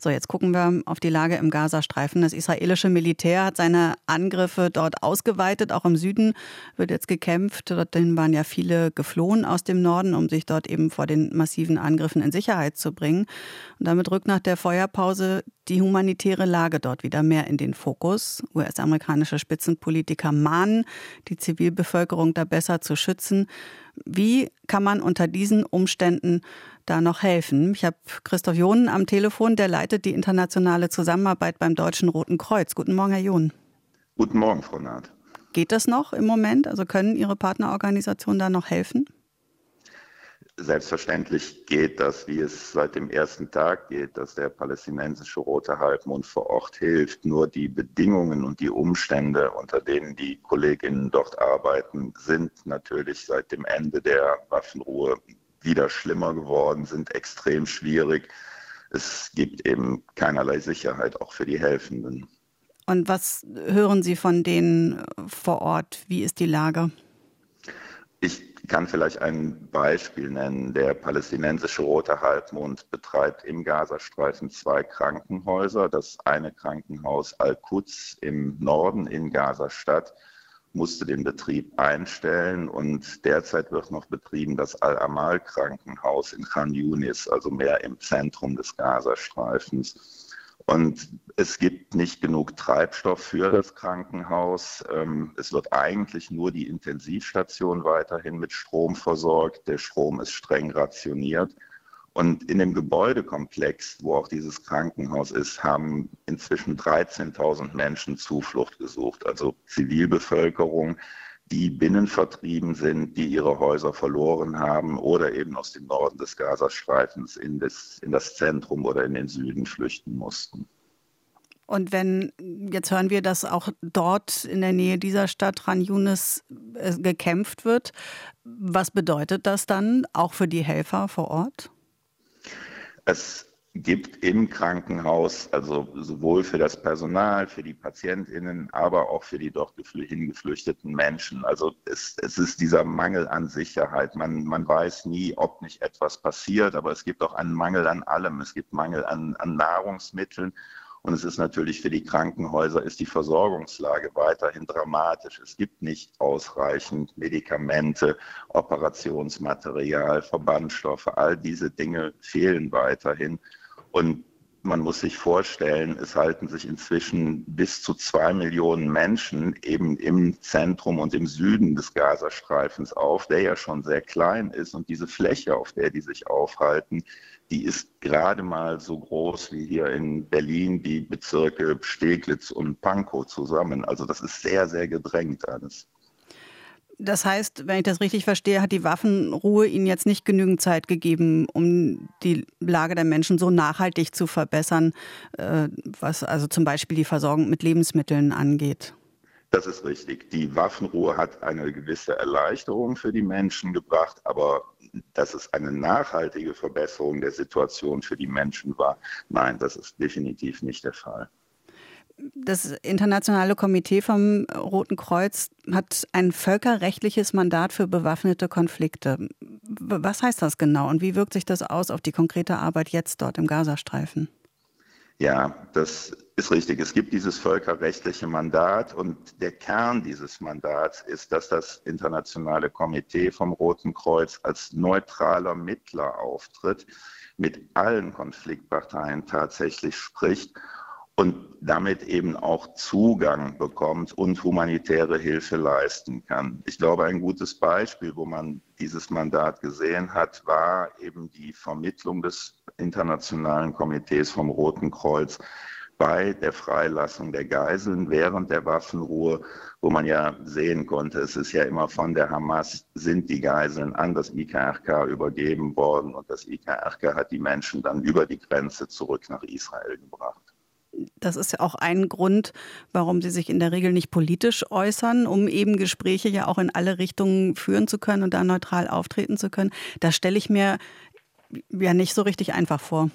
So, jetzt gucken wir auf die Lage im Gazastreifen. Das israelische Militär hat seine Angriffe dort ausgeweitet. Auch im Süden wird jetzt gekämpft. Dorthin waren ja viele geflohen aus dem Norden, um sich dort eben vor den massiven Angriffen in Sicherheit zu bringen. Und damit rückt nach der Feuerpause die humanitäre Lage dort wieder mehr in den Fokus. US-amerikanische Spitzenpolitiker mahnen, die Zivilbevölkerung da besser zu schützen. Wie kann man unter diesen Umständen da noch helfen? Ich habe Christoph Johnen am Telefon, der leitet die internationale Zusammenarbeit beim Deutschen Roten Kreuz. Guten Morgen, Herr Johnen. Guten Morgen, Frau Naht. Geht das noch im Moment? Also können Ihre Partnerorganisationen da noch helfen? Selbstverständlich geht das, wie es seit dem ersten Tag geht, dass der palästinensische Rote Halbmond vor Ort hilft. Nur die Bedingungen und die Umstände, unter denen die Kolleginnen dort arbeiten, sind natürlich seit dem Ende der Waffenruhe wieder schlimmer geworden, sind extrem schwierig. Es gibt eben keinerlei Sicherheit, auch für die Helfenden. Und was hören Sie von denen vor Ort? Wie ist die Lage? Ich kann vielleicht ein Beispiel nennen. Der palästinensische Rote Halbmond betreibt im Gazastreifen 2 Krankenhäuser. Das eine Krankenhaus Al-Quds im Norden in Gazastadt musste den Betrieb einstellen und derzeit wird noch betrieben das Al-Amal-Krankenhaus in Khan Yunis, also mehr im Zentrum des Gazastreifens. Und es gibt nicht genug Treibstoff für das Krankenhaus. Es wird eigentlich nur die Intensivstation weiterhin mit Strom versorgt. Der Strom ist streng rationiert. Und in dem Gebäudekomplex, wo auch dieses Krankenhaus ist, haben inzwischen 13.000 Menschen Zuflucht gesucht. Also Zivilbevölkerung, die binnenvertrieben sind, die ihre Häuser verloren haben oder eben aus dem Norden des Gazastreifens in das Zentrum oder in den Süden flüchten mussten. Und jetzt hören wir, dass auch dort in der Nähe dieser Stadt Khan Yunis gekämpft wird. Was bedeutet das dann auch für die Helfer vor Ort? Es gibt im Krankenhaus, also sowohl für das Personal, für die PatientInnen, aber auch für die dort hingeflüchteten Menschen. Also es ist dieser Mangel an Sicherheit. Man weiß nie, ob nicht etwas passiert, aber es gibt auch einen Mangel an allem. Es gibt Mangel an Nahrungsmitteln. Und es ist natürlich für die Krankenhäuser ist die Versorgungslage weiterhin dramatisch. Es gibt nicht ausreichend Medikamente, Operationsmaterial, Verbandstoffe. All diese Dinge fehlen weiterhin. Und man muss sich vorstellen, es halten sich inzwischen bis zu 2 Millionen Menschen eben im Zentrum und im Süden des Gazastreifens auf, der ja schon sehr klein ist. Und diese Fläche, auf der die sich aufhalten, die ist gerade mal so groß wie hier in Berlin die Bezirke Steglitz und Pankow zusammen. Also das ist sehr, sehr gedrängt alles. Das heißt, wenn ich das richtig verstehe, hat die Waffenruhe Ihnen jetzt nicht genügend Zeit gegeben, um die Lage der Menschen so nachhaltig zu verbessern, was also zum Beispiel die Versorgung mit Lebensmitteln angeht. Das ist richtig. Die Waffenruhe hat eine gewisse Erleichterung für die Menschen gebracht, aber dass es eine nachhaltige Verbesserung der Situation für die Menschen war, nein, das ist definitiv nicht der Fall. Das Internationale Komitee vom Roten Kreuz hat ein völkerrechtliches Mandat für bewaffnete Konflikte. Was heißt das genau und wie wirkt sich das aus auf die konkrete Arbeit jetzt dort im Gazastreifen? Ja, das ist richtig. Es gibt dieses völkerrechtliche Mandat und der Kern dieses Mandats ist, dass das Internationale Komitee vom Roten Kreuz als neutraler Mittler auftritt, mit allen Konfliktparteien tatsächlich spricht und damit eben auch Zugang bekommt und humanitäre Hilfe leisten kann. Ich glaube, ein gutes Beispiel, wo man dieses Mandat gesehen hat, war eben die Vermittlung des Internationalen Komitees vom Roten Kreuz bei der Freilassung der Geiseln während der Waffenruhe, wo man ja sehen konnte, es ist ja immer von der Hamas, sind die Geiseln an das IKRK übergeben worden und das IKRK hat die Menschen dann über die Grenze zurück nach Israel gebracht. Das ist ja auch ein Grund, warum Sie sich in der Regel nicht politisch äußern, um eben Gespräche ja auch in alle Richtungen führen zu können und da neutral auftreten zu können. Das stelle ich mir ja nicht so richtig einfach vor.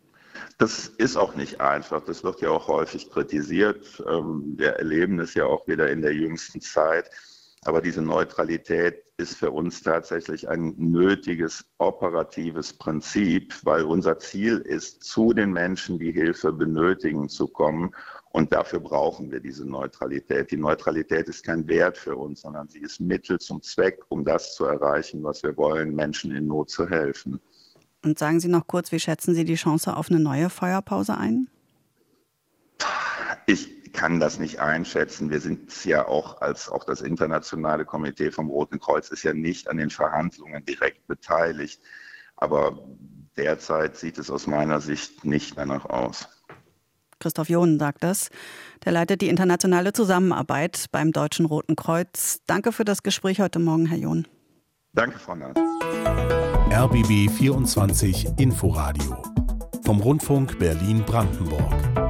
Das ist auch nicht einfach. Das wird ja auch häufig kritisiert. Wir erleben es ja auch wieder in der jüngsten Zeit. Aber diese Neutralität ist für uns tatsächlich ein nötiges operatives Prinzip, weil unser Ziel ist, zu den Menschen, die Hilfe benötigen, zu kommen. Und dafür brauchen wir diese Neutralität. Die Neutralität ist kein Wert für uns, sondern sie ist Mittel zum Zweck, um das zu erreichen, was wir wollen, Menschen in Not zu helfen. Und sagen Sie noch kurz, wie schätzen Sie die Chance auf eine neue Feuerpause ein? Ich kann das nicht einschätzen. Wir sind ja auch das internationale Komitee vom Roten Kreuz ist ja nicht an den Verhandlungen direkt beteiligt. Aber derzeit sieht es aus meiner Sicht nicht danach aus. Christoph Johnen sagt das. Der leitet die internationale Zusammenarbeit beim Deutschen Roten Kreuz. Danke für das Gespräch heute Morgen, Herr John. Danke, Frau Nass. RBB 24 Inforadio vom Rundfunk Berlin-Brandenburg.